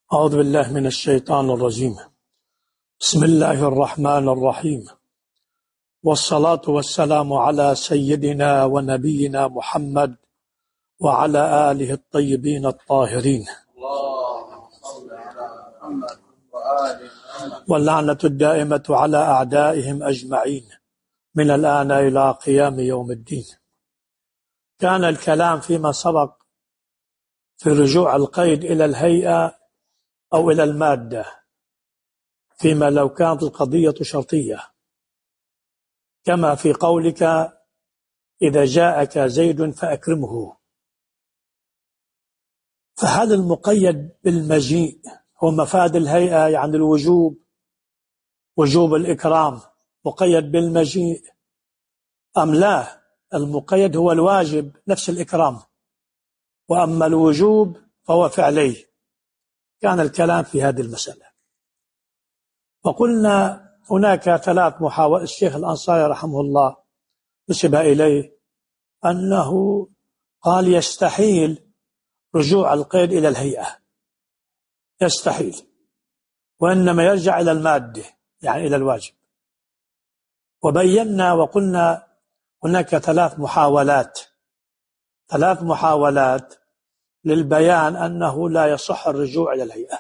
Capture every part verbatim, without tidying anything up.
أعوذ بالله من الشيطان الرجيم. بسم الله الرحمن الرحيم، والصلاة والسلام على سيدنا ونبينا محمد وعلى آله الطيبين الطاهرين، واللعنة الدائمة على أعدائهم أجمعين من الآن إلى قيام يوم الدين. كان الكلام فيما سبق في رجوع القيد إلى الهيئة أو إلى المادة فيما لو كانت القضية شرطية، كما في قولك إذا جاءك زيد فأكرمه. فهل المقيد بالمجيء هو مفاد الهيئة، يعني الوجوب، وجوب الإكرام مقيد بالمجيء، أم لا؟ المقيد هو الواجب نفس الإكرام، وأما الوجوب فهو فعلي. كان الكلام في هذه المسألة، وقلنا هناك ثلاث محاولات. الشيخ الأنصاري رحمه الله نسب إليه أنه قال يستحيل رجوع القيد إلى الهيئة، يستحيل، وإنما يرجع إلى المادة يعني إلى الواجب. وبينا وقلنا هناك ثلاث محاولات ثلاث محاولات للبيان أنه لا يصح الرجوع إلى الهيئة.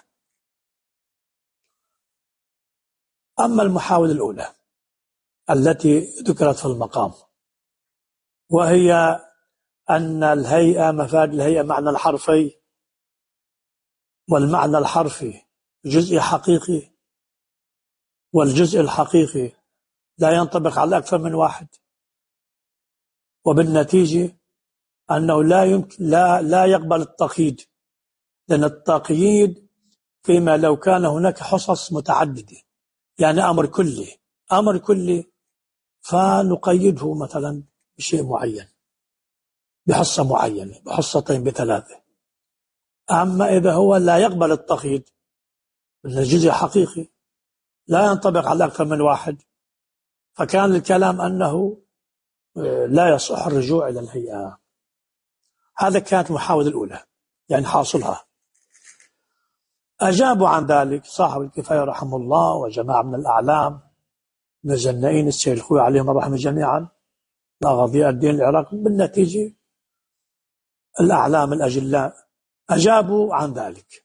أما المحاولة الأولى التي ذكرت في المقام، وهي أن الهيئة مفاد الهيئة معنى الحرفي، والمعنى الحرفي جزء حقيقي، والجزء الحقيقي لا ينطبق على أكثر من واحد، وبالنتيجة أنه لا يمكن لا لا يقبل التقييد، لأن التقييد فيما لو كان هناك حصص متعددة، يعني أمر كلي أمر كلي فنقيده مثلا بشيء معين، بحصة معينة، بحصتين، بثلاثة. أما إذا هو لا يقبل التقييد، إن الجزء حقيقي لا ينطبق على أكثر من واحد، فكان الكلام أنه لا يصح الرجوع إلى الهيئة. هذا كانت المحاولة الأولى، يعني حاصلها. أجابوا عن ذلك صاحب الكفاية رحمه الله وجماعة من الأعلام من الزنائين السيد الخوي عليهم الرحمة جميعا، لا غضياء الدين العراقي. بالنتيجة الأعلام الأجلاء أجابوا عن ذلك.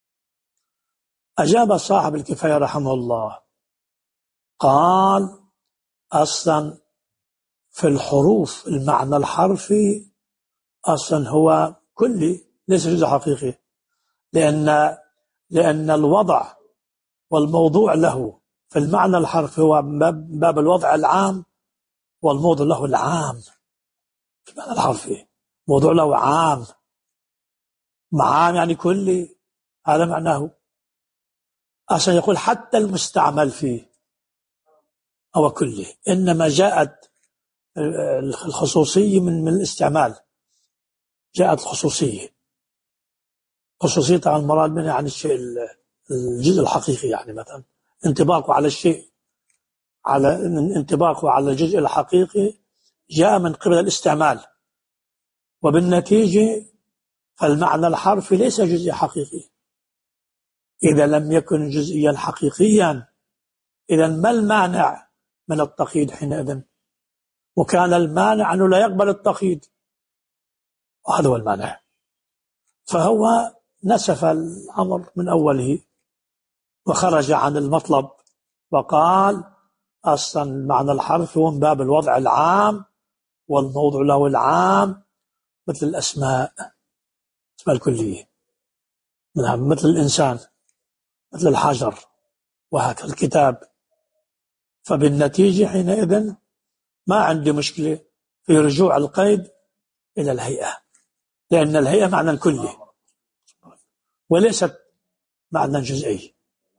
أجاب صاحب الكفاية رحمه الله قال أصلا في الحروف المعنى الحرفي أصلا هو كلي ليس جزء حقيقي، لأن لأن الوضع والموضوع له في المعنى الحرفي هو باب الوضع العام، والموضوع له العام في المعنى الحرفي، موضوع له عام، عام يعني كلي، هذا معناه. أصلا يقول حتى المستعمل فيه هو كلي، إنما جاءت الخصوصية من من الاستعمال، جاءت الخصوصية خصوصية عن المراد منها عن الشيء الجزء الحقيقي، يعني مثلا انطباقه على الشيء، على انطباقه على الجزء الحقيقي جاء من قبل الاستعمال، وبالنتيجة فالمعنى الحرفي ليس جزء حقيقي. إذا لم يكن جزئيا حقيقيا، إذا ما المانع من التقييد حينئذ؟ وكان المانع أنه لا يقبل التقييد، وهذا هو المانع. فهو نسف الأمر من أوله وخرج عن المطلب، وقال أصلا المعنى الحرفي هو من باب الوضع العام، والموضوع له العام، مثل الأسماء، اسماء الكلية، مثل الإنسان، مثل الحجر، وهكذا الكتاب. فبالنتيجة حينئذ ما عندي مشكلة في رجوع القيد إلى الهيئة، لأن الهيئة معنى كلي وليست معنى جزئي.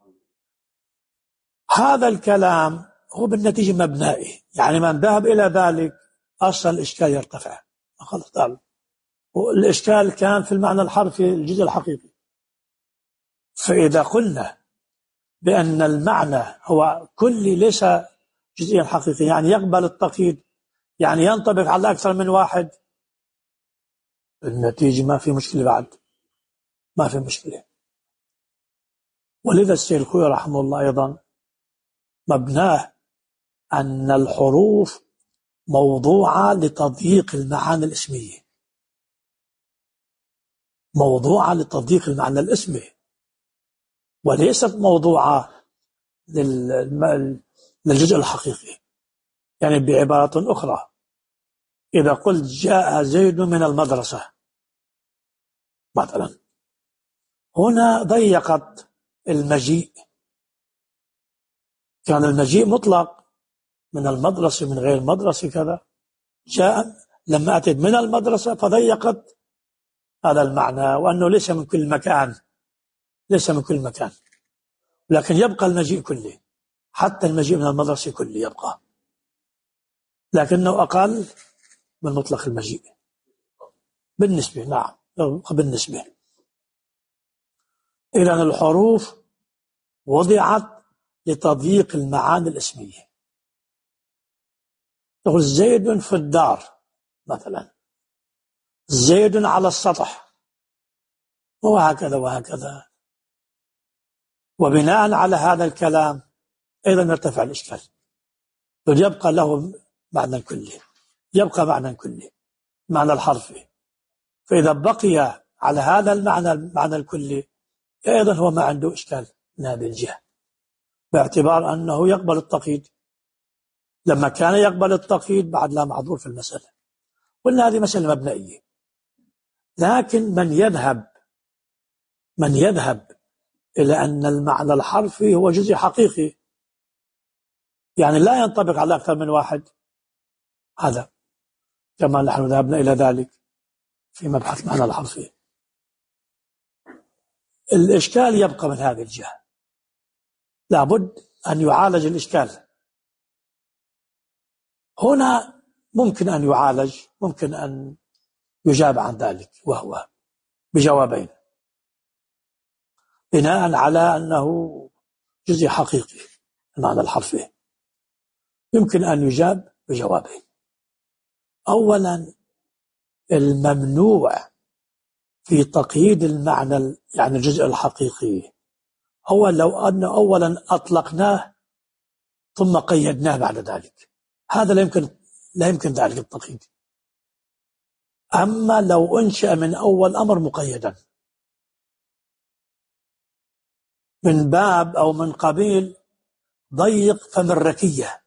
هذا الكلام هو بالنتيجة مبنائي، يعني من ذهب إلى ذلك أصلا الإشكال يرتفع. خلاص، الإشكال كان في المعنى الحرفي الجزء الحقيقي. فإذا قلنا بأن المعنى هو كلي ليس جزئيا حقيقي، يعني يقبل التقييد، يعني ينطبق على أكثر من واحد، النتيجة ما في مشكلة، بعد ما في مشكلة. ولذا السيد الخوئي رحمه الله أيضا مبناه أن الحروف موضوعة لتضييق المعاني الاسمية، موضوعة لتضييق المعنى الاسمي، وليست موضوعة للجزء الحقيقي. يعني بعبارة أخرى، إذا قلت جاء زيد من المدرسة مثلا، هنا ضيقت المجيء، كان المجيء مطلق من المدرسة من غير المدرسة كذا، جاء لما أتت من المدرسة فضيقت هذا المعنى، وأنه ليس من كل مكان، ليس من كل مكان، لكن يبقى المجيء كله، حتى المجيء من المدرسة كله يبقى، لكنه أقل من مطلق المجيء بالنسبة. نعم بالنسبة. إذن الحروف وضعت لتضييق المعاني الاسمية. تقول زيد في الدار مثلا، زيد على السطح، وهكذا وهكذا. وبناء على هذا الكلام أيضا يرتفع الإشكال، يبقى له معنى كلي، يبقى معنى كلي، معنى الحرفي. فإذا بقي على هذا المعنى المعنى الكلي أيضا هو ما عنده إشكال من هذه الجهة، باعتبار أنه يقبل التقييد. لما كان يقبل التقييد بعد لا معذور في المسألة. قلنا هذه مسألة مبنائية. لكن من يذهب من يذهب إلى أن المعنى الحرفي هو جزء حقيقي، يعني لا ينطبق على أكثر من واحد، هذا كما نحن ذهبنا إلى ذلك في مبحث معنى الحرفي. الإشكال يبقى من هذه الجهة، لابد أن يعالج الإشكال. هنا ممكن أن يعالج، ممكن أن يجاب عن ذلك، وهو بجوابين، بناء على أنه جزء حقيقي المعنى الحرفي، يمكن أن يجاب بجوابين. أولا، الممنوع في تقييد المعنى يعني الجزء الحقيقي هو لو أن أولا أطلقناه ثم قيدناه بعد ذلك، هذا لا يمكن لا يمكن ذلك التقييد. أما لو أنشأ من أول أمر مقيدا من باب أو من قبيل ضيق فم الركية،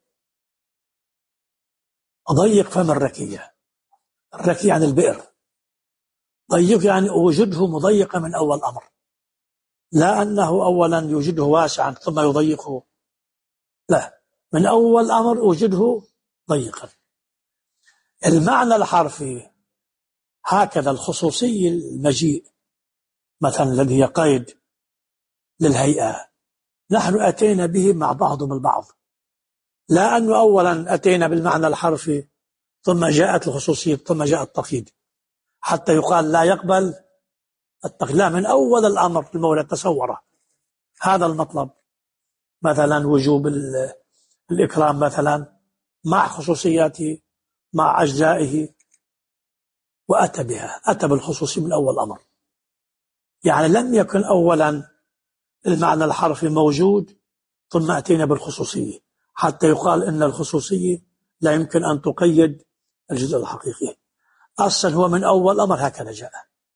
ضيق فم الركية، الركية عن البئر، ضيق يعني وجده مضيقا من أول أمر، لا أنه أولا يوجده واسعا ثم يضيقه، لا، من أول أمر وجده ضيقا. المعنى الحرفي هكذا الخصوصي المجيء مثلا الذي هي قيد للهيئة، نحن أتينا به مع بعضهم البعض، لا أنه أولا أتينا بالمعنى الحرفي ثم جاءت الخصوصية ثم جاء التقييد حتى يقال لا يقبل التقييد، لا، من أول الأمر المولى تصوره هذا المطلب، مثلا وجوب الإكرام مثلا مع خصوصياته مع أجزائه، وأتى بها، أتى بالخصوصية من أول أمر. يعني لم يكن أولا المعنى الحرفي موجود ثم أتينا بالخصوصية حتى يقال إن الخصوصية لا يمكن أن تقيد الجزء الحقيقي، أصلا هو من أول أمر هكذا جاء.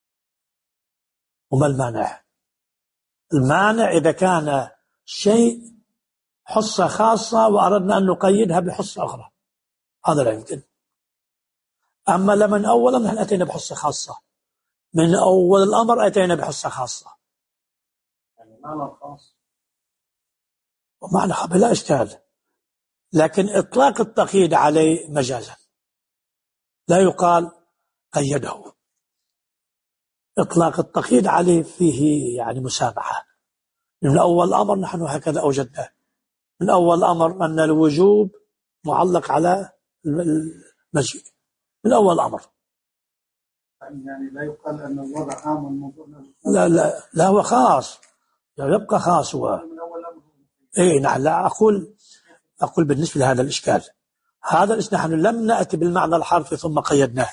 وما المانع؟ المانع إذا كان شيء حصة خاصة وأردنا أن نقيدها بحصة أخرى، هذا لا يمكن. أما لمن أول أمر أتينا بحصة خاصة، من أول الأمر أتينا بحصة خاصة، يعني معنى خاص ومعنى بلا إشكال، لكن إطلاق التقييد عليه مجازا، لا يقال قيده. إطلاق التقييد عليه فيه يعني مسامحة، من أول أمر نحن هكذا أوجدناه، من أول أمر أن الوجوب معلق على المجيء من أول أمر، يعني لا يقال أن الوضع عام والموضوع لا لا لا هو خاص، يبقى خاص هو. إيه نعم، لا أقول أقول بالنسبة لهذا الإشكال، هذا الإشكال نحن لم نأتي بالمعنى الحرفي ثم قيدناه،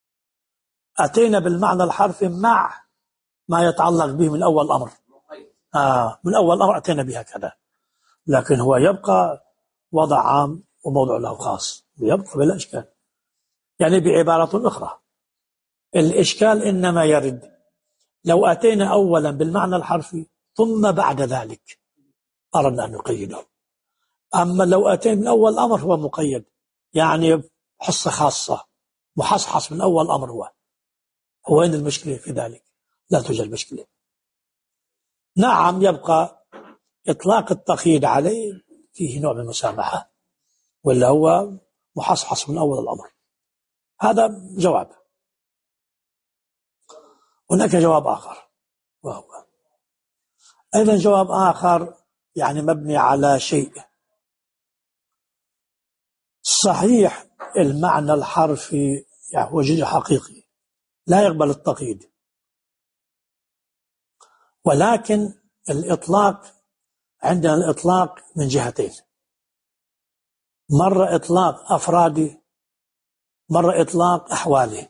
أتينا بالمعنى الحرفي مع ما يتعلق به من أول أمر، آه من أول الأمر أتينا بها كذا، لكن هو يبقى وضع عام وموضوع له خاص، يبقى بلا إشكال. يعني بعبارة أخرى، الإشكال إنما يرد لو أتينا أولا بالمعنى الحرفي ثم بعد ذلك أردنا أن نقيده. أما لو أتينا من أول الأمر هو مقيد، يعني حصة خاصة محصحص من أول الأمر. هو وين المشكلة في ذلك؟ لا توجد مشكلة. نعم يبقى إطلاق التقييد عليه فيه نوع من المسامحة، ولا هو محصحص من أول الأمر. هذا جواب. هناك جواب آخر، وهو أيضا جواب آخر يعني مبني على شيء صحيح. المعنى الحرفي يعني هو جزء حقيقي لا يقبل التقييد، ولكن الإطلاق عندنا الإطلاق من جهتين، مرة إطلاق أفرادي، مرة إطلاق أحوالي.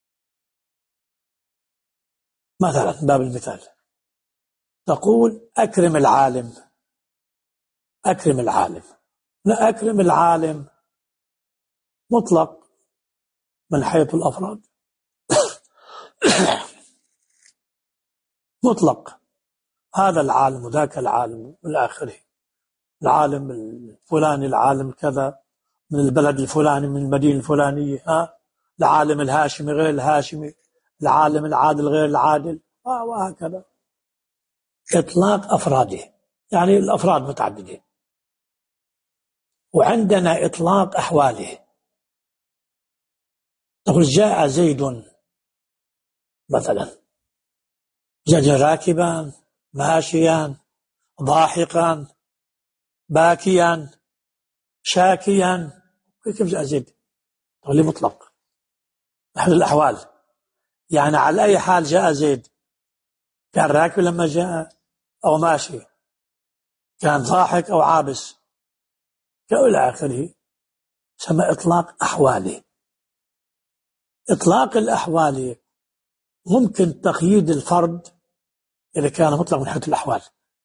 مثلا باب المثال تقول أكرم العالم، أكرم العالم. لا، أكرم العالم مطلق من حيث الأفراد مطلق، هذا العالم وذاك العالم إلى آخره، العالم الفلاني، العالم كذا من البلد الفلاني، من المدينة الفلانية، ها، العالم الهاشمي غير الهاشمي، العالم العادل غير العادل، وهكذا. إطلاق أفراده يعني الأفراد متعددين. وعندنا إطلاق أحواله، تقول جاء زيد مثلا، جاء راكبا ماشيا ضاحكا باكيا شاكيا، كيف جاء زيد؟ تقول لي مطلق نحن الأحوال، يعني على أي حال جاء زيد، كان راكب لما جاء أو ماشي، كان ضاحك أو عابس، إلى آخره. سمى إطلاق أحواله. إطلاق الأحوال ممكن تقييد الفرد إذا كان مطلق من حيث الأحوال،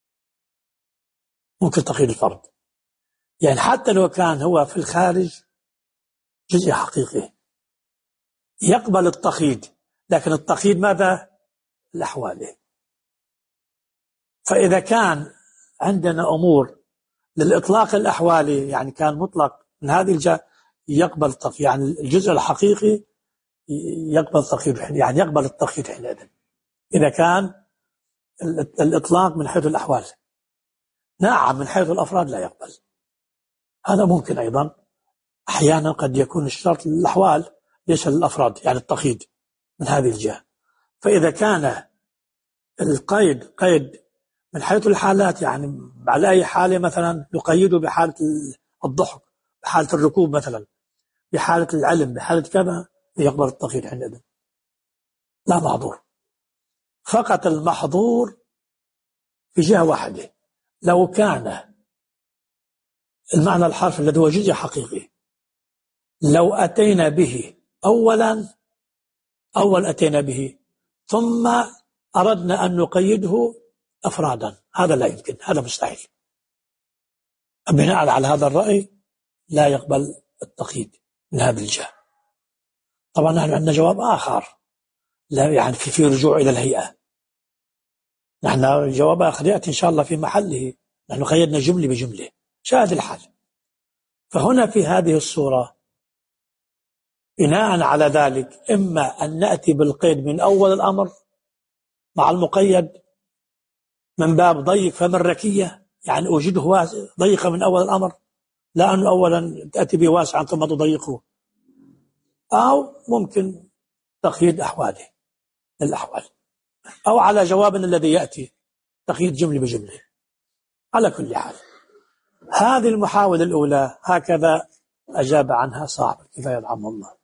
ممكن تقييد الفرد، يعني حتى لو كان هو في الخارج جزء حقيقي يقبل التقييد، لكن التقييد ماذا؟ الأحوال. فإذا كان عندنا أمور للإطلاق الأحوالي، يعني كان مطلق من هذه الجهة يقبل التقييد، يعني الجزء الحقيقي يقبل التقييد، يعني يقبل التقييد حينئذ إذا كان الإطلاق من حيث الأحوال. نعم من حيث الأفراد لا يقبل. هذا ممكن أيضا، أحيانا قد يكون الشرط للأحوال ليس للأفراد، يعني التقييد من هذه الجهة. فإذا كان القيد قيد من حيث الحالات، يعني على أي حالة مثلا يقيده بحالة الضحك، بحالة الركوب مثلا، بحالة العلم، بحالة كذا، يقبل التقييد حينئذ لا محظور. فقط المحظور في جهة واحدة، لو كان المعنى الحرف الذي هو جزء حقيقي لو أتينا به أولا أول أتينا به ثم أردنا أن نقيده أفرادا، هذا لا يمكن، هذا مستحيل. بناء على هذا الرأي لا يقبل التقييد من هذه الجهة. طبعا نحن عندنا جواب آخر، لا يعني في, في رجوع إلى الهيئة. نحن جواب آخر يأتي إن شاء الله في محله، نحن قيدنا جملة بجملة شاهد الحال. فهنا في هذه الصورة بناء على ذلك إما أن نأتي بالقيد من أول الأمر مع المقيد من باب ضيق فمن ركية، يعني أوجده ضيقة من أول الأمر، لا أن أولا تأتي به واسعا ثم تضيقه، أو ممكن تقييد أحواله للأحوال، أو على جوابنا الذي يأتي تقييد جملة بجملة. على كل حال هذه المحاولة الأولى هكذا أجاب عنها صاحب الكفاية رحمه الله.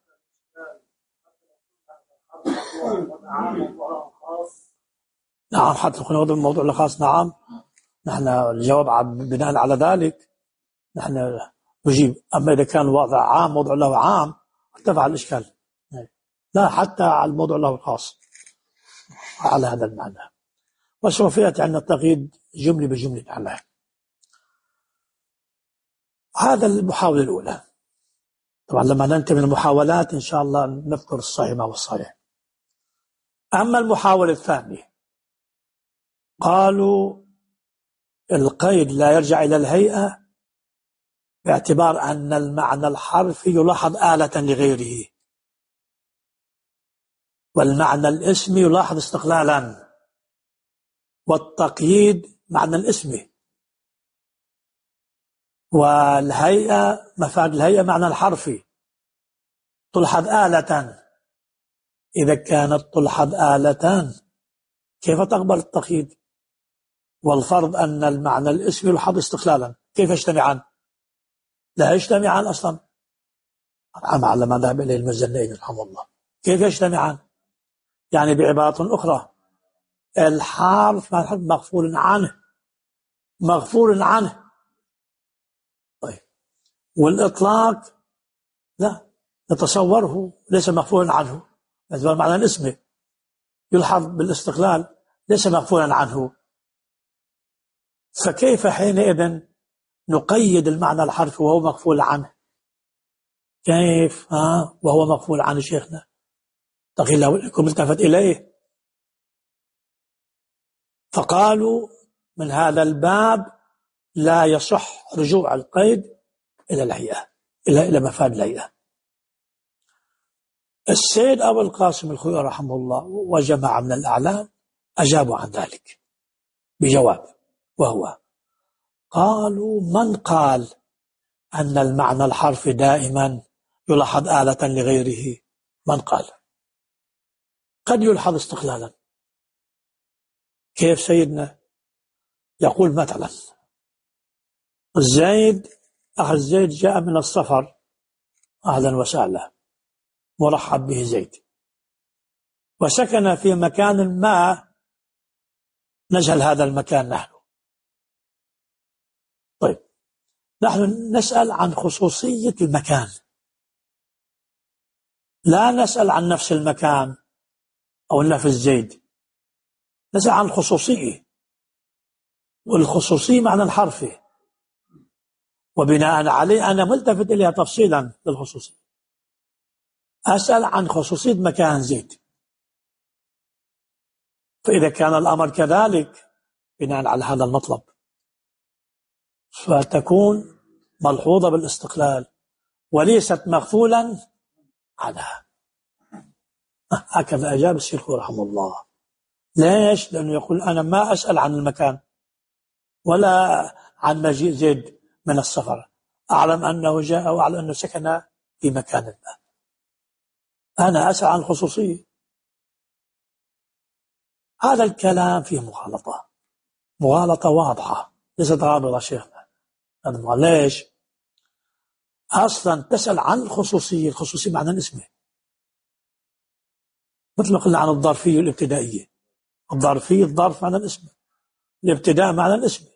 نعم حتى نكون وضع الموضوع الخاص. نعم نحن الجواب بناء على ذلك نحن نجيب. أما إذا كان وضع عام موضوع له عام ارتفع الإشكال، لا حتى على الموضوع له الخاص على هذا المعنى. وسوف يأتي عن التقييد جملة بجملة على هذا المحاولة الأولى. طبعا لما ننتهي من المحاولات إن شاء الله نذكر الصحيح ما هو الصحيح. أما المحاولة الثانية قالوا القيد لا يرجع إلى الهيئة باعتبار أن المعنى الحرفي يلاحظ آلة لغيره، والمعنى الاسمي يلاحظ استقلالا، والتقييد معنى الاسمي، والهيئة مفاد الهيئة معنى الحرفي تلحظ آلة. إذا كانت تلحظ آلتان كيف تقبل التقييد؟ والفرض أن المعنى الاسمي يلحظ استقلالا، كيف يجتمعان؟ لا يجتمعان أصلا. عم على ما ذهب إليه المزني رحمه الله. كيف يجتمعان؟ يعني بعبارة أخرى الحرف مغفول عنه مغفول عنه طيب، والإطلاق لا نتصوره ليس مغفول عنه، هذا معنى الاسم يلحظ بالاستقلال ليس مغفولا عنه. فكيف حينئذ نقيد المعنى الحرفي وهو مغفول عنه؟ كيف ها وهو مغفول عنه شيخنا؟ تقي الله لكم التفت إليه. فقالوا من هذا الباب لا يصح رجوع القيد إلى الهيئة، إلى إلى مفاد الهيئة. السيد أبو القاسم الخوئي رحمه الله وجماعة من الأعلام أجابوا عن ذلك بجواب، وهو قالوا من قال أن المعنى الحرفي دائما يلاحظ آلة لغيره؟ من قال؟ قد يلحظ استقلالا. كيف سيدنا؟ يقول مثلا زيد أخ زيد جاء من السفر، أهلا وسهلا، مرحب به زيد، وسكن في مكان ما نجهل هذا المكان نحن. طيب نحن نسأل عن خصوصية المكان، لا نسأل عن نفس المكان أو نفس زيد، نسأل عن الخصوصية، والخصوصية معنى الحرفي، وبناء عليه أنا ملتفت إليها تفصيلا للخصوصية. أسأل عن خصوصية مكان زيد، فإذا كان الأمر كذلك بناء على هذا المطلب فتكون ملحوظة بالاستقلال وليست مغفولا عنها. هكذا أجاب الشيخ رحمه الله. ليش؟ لأنه يقول أنا ما أسأل عن المكان ولا عن مجيء زيد من السفر، أعلم أنه جاء وأعلم أنه سكن في مكان ما، أنا أسأل عن الخصوصية. هذا الكلام فيه مغالطة، مغالطة واضحة ليست غامضة شيخنا. ليش؟ أصلا تسأل عن الخصوصية، الخصوصية معنى الاسم، مثل ما قلنا عن الظرفية والابتدائية. الظرفية الظرف معنى الاسم، الابتداء معنى الاسم.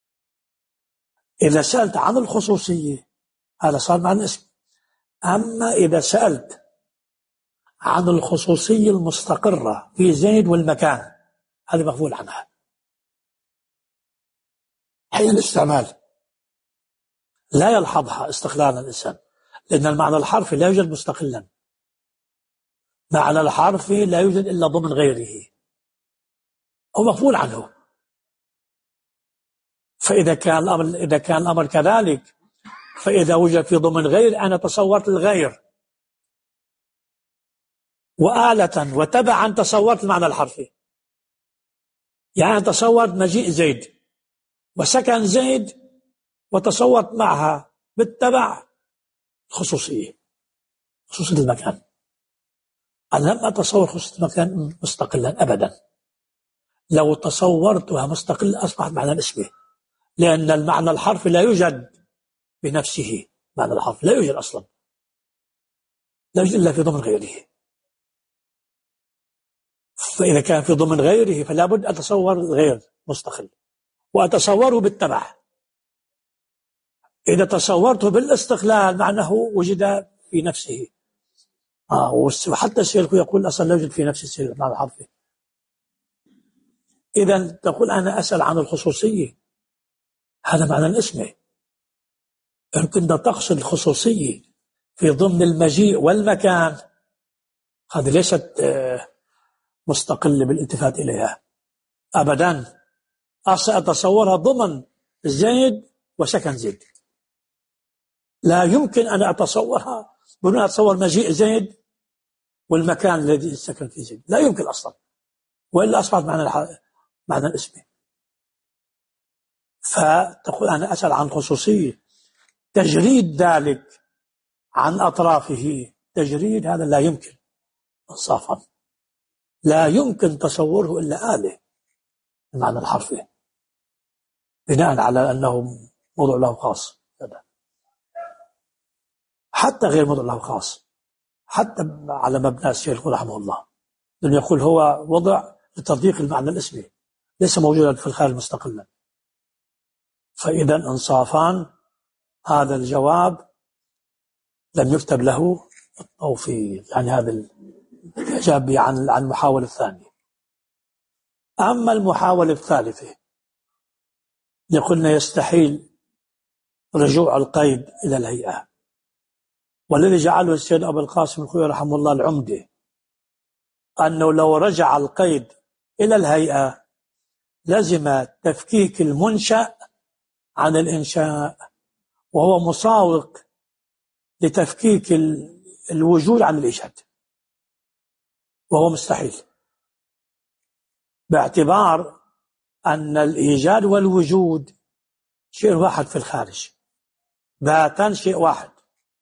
إذا سألت عن الخصوصية هذا صار معنى الاسم. أما إذا سألت عن الخصوصية المستقرة في زيد والمكان هذا مغفول عنها حين الاستعمال، لا يلحظها استقلالا الإنسان، لأن المعنى الحرفي لا يوجد مستقلا، معنى الحرفي لا يوجد إلا ضمن غيره، هو مغفول عنه. فإذا كان الأمر إذا كان الأمر كذلك، فإذا وجد في ضمن غير أنا تصورت الغير، وآلة وتبعا تصورت المعنى الحرفي. يعني تصورت مجيء زيد وسكن زيد وتصورت معها بالتبع خصوصية، خصوصية المكان. أنا لم أتصور خصوصية المكان مستقلا أبدا، لو تصورتها مستقل أصبحت معنى اسمه، لأن المعنى الحرفي لا يوجد بنفسه، معنى الحرف لا يوجد أصلا، لا يوجد إلا في ضمن غيره. فإذا كان في ضمن غيره فلا بد أتصور الغير مستقل وأتصوره بالتبع. إذا تصورته بالاستقلال معناه وجد في نفسه. آه وحتى الشيخ يقول أصلا لا يوجد في نفس الشيء معنى الحرفي. إذا تقول أنا أسأل عن الخصوصية، هذا معنى الاسم. إن كنت تقصد الخصوصية في ضمن المجيء والمكان، هذه ليست مستقلة بالالتفات إليها أبدا. أتصورها ضمن زيد وسكن زيد، لا يمكن أن أتصورها بدون أتصور مجيء زيد والمكان الذي سكن فيه زيد، لا يمكن أصلا، وإلا أصبحت معنى الح... معنى الاسم. فتقول أنا أسأل عن خصوصية، تجريد ذلك عن أطرافه، تجريد هذا لا يمكن إنصافا، لا يمكن تصوره إلا آله المعنى الحرفي، بناء على أنه موضوع له خاص، حتى غير موضوع له خاص، حتى على مبنى الشيخ رحمه الله، لأنه يقول هو وضع لتطبيق المعنى الاسمي، ليس موجودا في الخارج مستقلا. فإذا إنصافان هذا الجواب لم يكتب له التوفيق، يعني هذا الإجابة عن عن المحاولة الثانية. أما المحاولة الثالثة قلنا يستحيل رجوع القيد إلى الهيئة، والذي جعله السيد أبو القاسم الخوئي رحمه الله العمدة أنه لو رجع القيد إلى الهيئة لزم تفكيك المنشأ عن الإنشاء، وهو مساوق لتفكيك الوجود عن الإيجاد، وهو مستحيل، باعتبار أن الإيجاد والوجود شيء واحد في الخارج، ذاتان شيء واحد،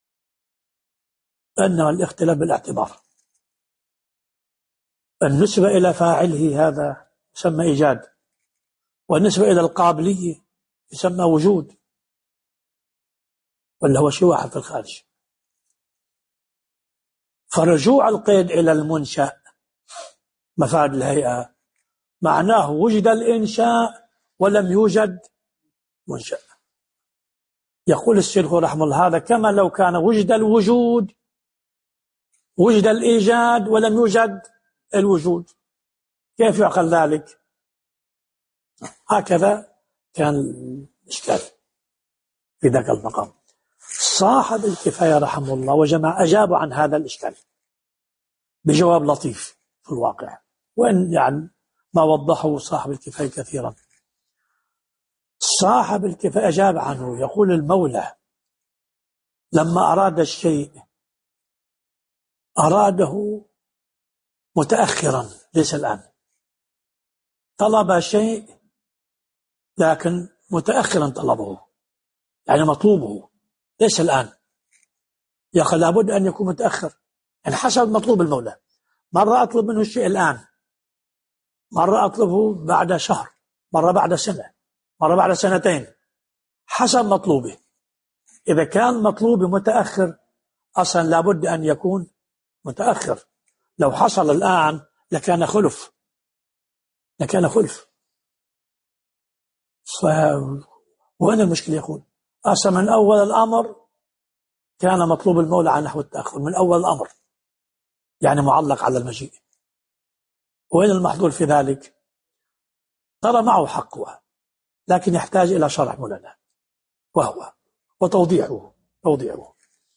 إنما الاختلاف بالاعتبار. النسبة إلى فاعله هذا يسمى إيجاد، والنسبة إلى القابلية يسمى وجود، ولا هو شيء واحد في الخارج. فرجوع القيد إلى المنشأ مفاد الهيئة معناه وجد الإنشاء ولم يوجد منشأ. يقول الشيخ رحمه الله هذا كما لو كان وجد الوجود، وجد الإيجاد ولم يوجد الوجود، كيف يعقل ذلك؟ هكذا كان الإشكال في ذاك المقام. صاحب الكفاية رحمه الله وجماعة أجابوا عن هذا الإشكال بجواب لطيف في الواقع، وإن يعني ما وضحه صاحب الكفاية كثيرا. صاحب الكفاية أجاب عنه، يقول المولى لما أراد الشيء أراده متأخرا ليس الآن، طلب شيء لكن متأخرا طلبه، يعني مطلوبه ليس الآن، يا أخي لابد أن يكون متأخر، يعني حسب مطلوب المولى. مرة أطلب منه الشيء الآن، مرة أطلبه بعد شهر، مرة بعد سنة، مرة بعد سنتين، حسب مطلوبه. إذا كان مطلوبه متأخر أصلا لابد أن يكون متأخر، لو حصل الآن لكان خلف، لكان خلف. ف... وين المشكلة؟ يقول أصلا من أول الأمر كان مطلوب المولى على نحو التأخر، من أول الأمر يعني معلق على المجيء. وين المحظور في ذلك؟ ترى معه حقه، لكن يحتاج إلى شرح مولانا وهو وتوضيحه توضيحه.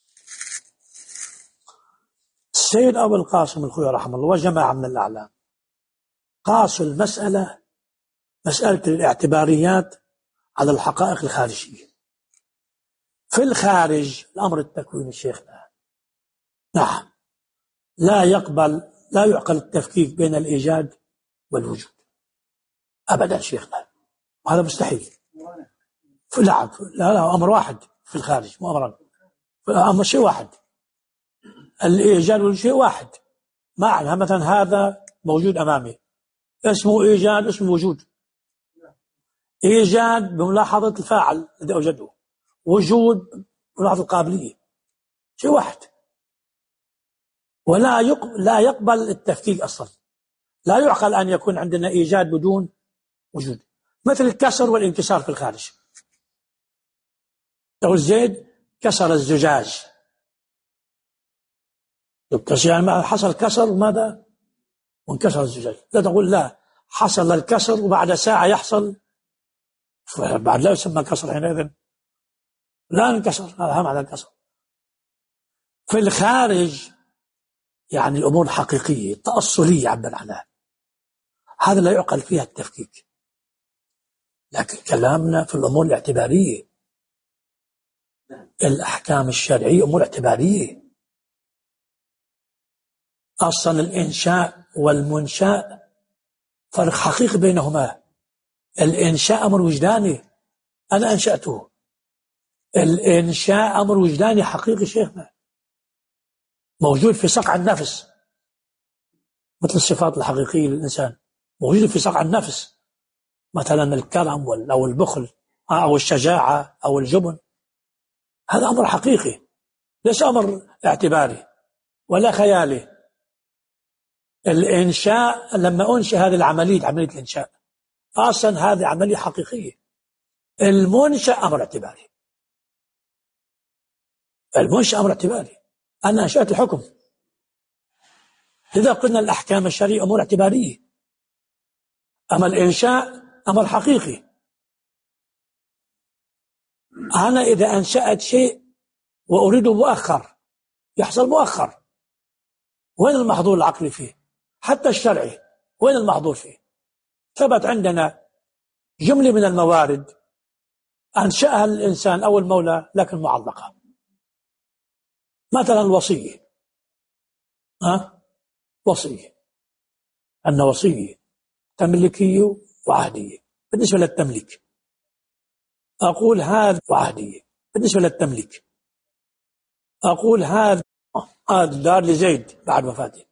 السيد أبو القاسم الخوئي رحمه الله وجماعة من الأعلام قاسوا المسألة مسألة الاعتباريات على الحقائق الخارجية. في الخارج الأمر التكويني شيخنا نعم لا يقبل لا يعقل التفكيك بين الإيجاد والوجود أبدا شيخنا، هذا مستحيل. لا لا لا أمر واحد في الخارج، مو أمران، أمر شيء واحد، الإيجاد والشيء واحد. معنى مثلا هذا موجود أمامي اسمه إيجاد، اسمه وجود. إيجاد بملاحظة الفاعل الذي أوجده، وجود بملاحظة القابلية، شيء واحد، ولا يقبل لا يقبل التفكيك أصلا. لا يعقل أن يكون عندنا إيجاد بدون وجود، مثل الكسر والانكسار في الخارج. لو زيد كسر الزجاج، يعني حصل كسر ماذا؟ وانكسر الزجاج، لا تقول لا حصل الكسر وبعد ساعة يحصل، بعد لا يسمى كسر حينئذ، لا انكسر، هذا معنى الكسر. في الخارج يعني الأمور حقيقية تأصلية عبر عنها، هذا لا يعقل فيها التفكيك. لكن كلامنا في الأمور الاعتبارية، الأحكام الشرعية أمور اعتبارية. أصلا الإنشاء والمنشاء فرق حقيقي بينهما. الإنشاء أمر وجداني، أنا أنشأته. الإنشاء أمر وجداني حقيقي شيخنا، موجود في صقع النفس، مثل الصفات الحقيقية للإنسان موجود في صقع النفس، مثلا الكرم أو البخل أو الشجاعة أو الجبن، هذا أمر حقيقي ليس أمر اعتباري ولا خيالي. الإنشاء لما أنشئ هذه العملية، عملية الإنشاء أصلا هذه عملية حقيقية. المنشأ أمر اعتباري، المنشأ أمر اعتباري، أنا أنشأت الحكم. لذا قلنا الأحكام الشرعية أمور اعتبارية، أما الإنشاء أمر حقيقي. أنا إذا أنشأت شيء وأريده مؤخر يحصل مؤخر، وين المحظور العقلي فيه؟ حتى الشرعي وين المحظور فيه؟ ثبت عندنا جملة من الموارد أنشأها الإنسان أو المولى لكن معلقة، مثلا الوصية. ها؟ وصية، أن وصية تملكية وعهدية. بالنسبة للتمليك أقول هذا وعهدية، بالنسبة للتمليك أقول هذا هذا دار لزيد بعد وفاته.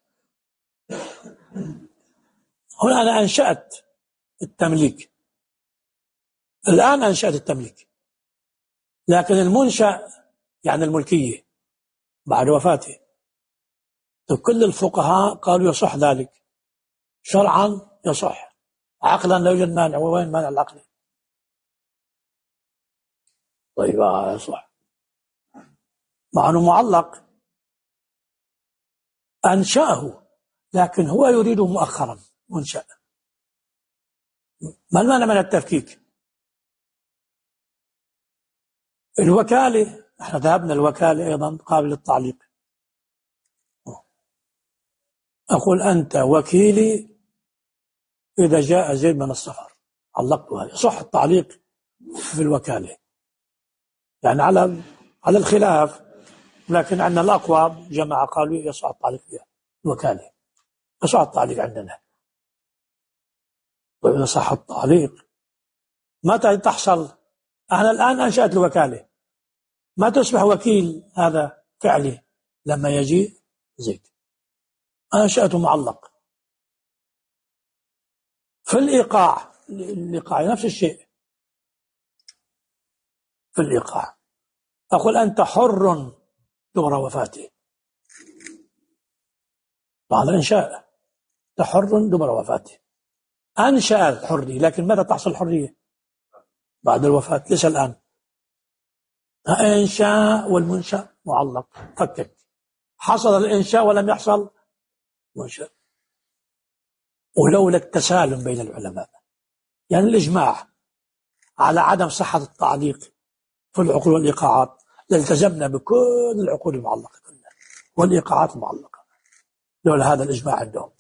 هنا أنا أنشأت التمليك، الآن أنشأت التمليك، لكن المنشأ يعني الملكية بعد وفاته. كل الفقهاء قالوا يصح ذلك، شرعا يصح، عقلا لا يوجد مانع. وين مانع العقل؟ طيب يصح مع أنه معلق، أنشأه لكن هو يريده مؤخرا منشأ، ما المانع من التفكيك؟ الوكالة، احنا ذهبنا الوكالة أيضا قابل للتعليق. أقول أنت وكيلي إذا جاء زيد من السفر، علقتها، يصح التعليق في الوكالة يعني على على الخلاف، لكن عندنا الأقوى جماعة قالوا يصح التعليق فيها الوكالة، يصح التعليق عندنا. وإذا صح التعليق متى تحصل؟ أنا الآن أنشأت الوكالة، ما تصبح وكيل هذا فعلي لما يجي زيد، أنشأته معلق. في الإيقاع، الإيقاع نفس الشيء. في الإيقاع أقول أنت حر دبر وفاته، بعد الإنشاء أنت حر دبر وفاته، أنشأ الحرية، لكن متى تحصل الحرية؟ بعد الوفاة، ليس الآن. إنشاء والمنشأ معلق، فكك، حصل الإنشاء ولم يحصل منشأ. ولولا التسالم بين العلماء، يعني الإجماع على عدم صحة التعليق في العقول والإيقاعات، لالتزمنا بكل العقول المعلقة كلها والإيقاعات المعلقة، لولا هذا الإجماع عندهم.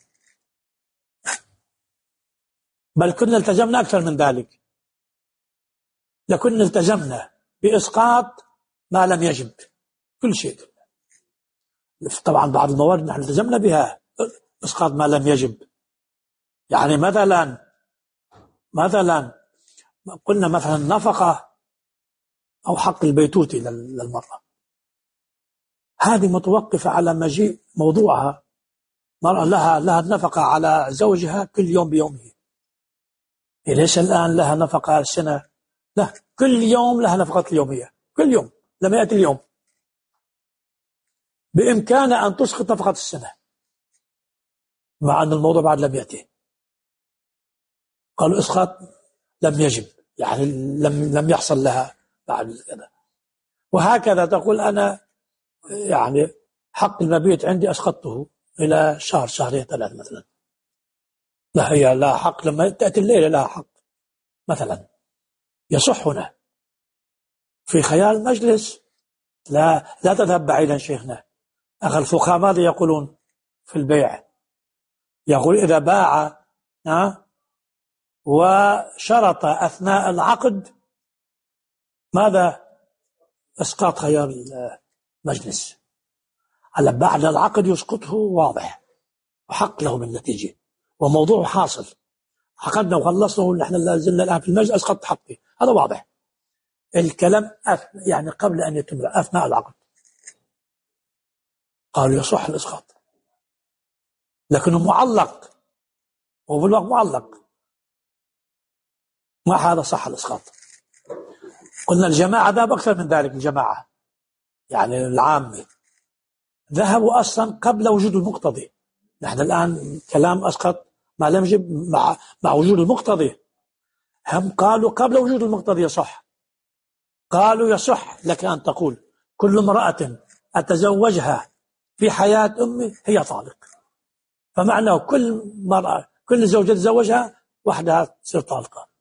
بل كنا التزمنا أكثر من ذلك، لكنا التزمنا بإسقاط ما لم يجب، كل شيء. طبعا بعض الموارد نحن التزمنا بها إسقاط ما لم يجب. يعني مثلا مثلا قلنا مثلا نفقة أو حق البيتوتي للمرأة، هذه متوقفة على مجيء موضوعها، مرأة لها لها النفقة على زوجها كل يوم بيومه، ليس الآن لها نفقة السنة، لا، كل يوم لها نفقة اليومية، كل يوم لما يأتي اليوم بإمكانها أن تسقط نفقة السنة، مع أن الموضوع بعد لم يأتي. قالوا إسقاط لم يجب، يعني لم لم يحصل لها بعد كذا. وهكذا تقول أنا يعني حق المبيت عندي أسقطته إلى شهر شهرين ثلاث مثلا، لا، هي لا حق لما تأتي الليلة لا حق مثلا، يصح هنا في خيال مجلس. لا لا تذهب بعيدا شيخنا. أخي الفقهاء ماذا يقولون في البيع؟ يقول إذا باع وشرط أثناء العقد ماذا؟ إسقاط خيار المجلس. على بعد العقد يسقطه واضح وحق له بالنتيجة وموضوع حاصل، عقدنا وخلصنا ونحن لا زلنا الآن في المجلس، أسقط حقي، هذا واضح. الكلام يعني قبل أن يتم أثناء العقد قالوا يصح الإسقاط، لكنه معلق وبالوقت معلق، ما هذا صح الإسقاط. قلنا الجماعة ذهب أكثر من ذلك، الجماعة يعني العامة ذهبوا أصلا قبل وجود المقتضي. نحن الآن كلام أسقط ما لم يجب مع, مع وجود المقتضي. هم قالوا قبل وجود المقتضي يصح. قالوا يصح لك أن تقول كل امرأة أتزوجها في حياة أمي هي طالق، فمعناه كل مرأة كل زوجة تزوجها وحدها تصير طالقة.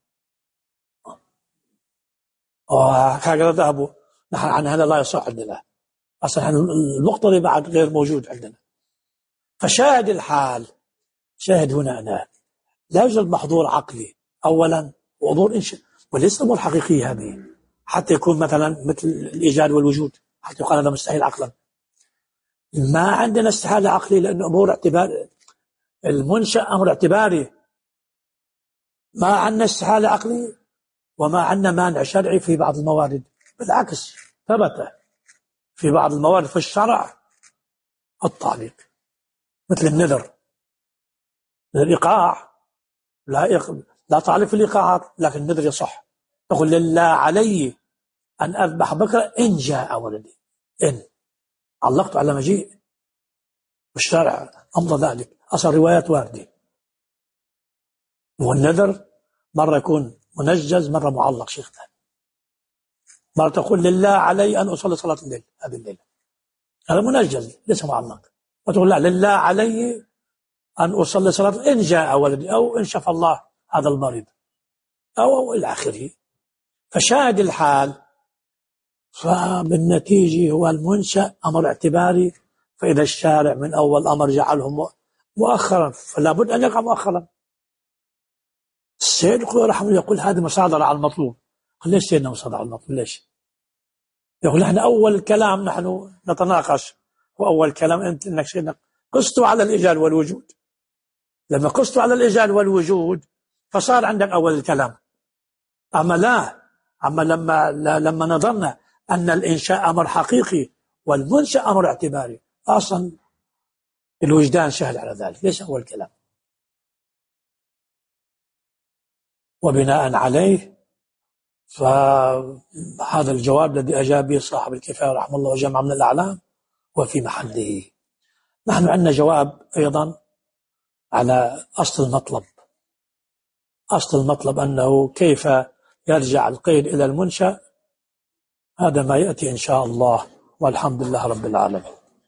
وهكذا ذهبوا. نحن عن هذا لا يصح عندنا أصلا، المقتضي بعد غير موجود عندنا. فشاهد الحال، شاهد هنا أنا لا يوجد محظور عقلي أولا وحضور إنشاء، وليس أمور حقيقية هذه حتى يكون مثلا مثل الإيجاد والوجود، حتى يقال هذا مستحيل عقلا. ما عندنا استحالة عقلي لأن أمور اعتبار المنشأ أمر اعتباري. ما عندنا استحالة عقلي وما عندنا مانع شرعي في بعض الموارد، بالعكس ثبت في بعض الموارد في الشرع الطالق، مثل النذر، الإيقاع لا يق... لا تعرف الإيقاعات، لكن النذر يصح. تقول لله علي أن أذبح بكرة إن جاء ولدي، إن علقت على مجيء، والشرع أمر ذلك، أصل روايات واردة. والنذر مرة يكون منجز مرة معلق شيخنا. مرة تقول لله علي أن أصلي صلاة الليل هذه الليلة، هذا منجز ليس معلق. وتقول لا لله علي أن أصلي صلاة إن جاء ولدي، أو إن شفى الله هذا المريض، أو, أو إلى آخره. فشاهد الحال، فبالنتيجة هو المنشأ أمر اعتباري، فإذا الشارع من أول أمر جعله مؤخرا فلا بد أن يقع مؤخرا. السيد رحمه الله يقول هذه مصادرة على المطلوب. قال ليش سيدنا مصادرة على المطلوب؟ ليش؟ يقول نحن أول كلام نحن نتناقش، وأول كلام أنت إنك سيدنا قصتوا على الإيجاد والوجود. لما قصتوا على الإيجاد والوجود فصار عندك أول الكلام. أما لا، أما لما لما نظرنا أن الإنشاء أمر حقيقي والمنشأ أمر اعتباري، أصلا الوجدان شهد على ذلك، ليش أول كلام. وبناء عليه فهذا الجواب الذي أجاب به صاحب الكفاية رحمه الله وجمع من الأعلام وفي محله. نحن عندنا جواب أيضا على أصل المطلب. أصل المطلب أنه كيف يرجع القيد إلى المنشأ، هذا ما يأتي إن شاء الله، والحمد لله رب العالمين.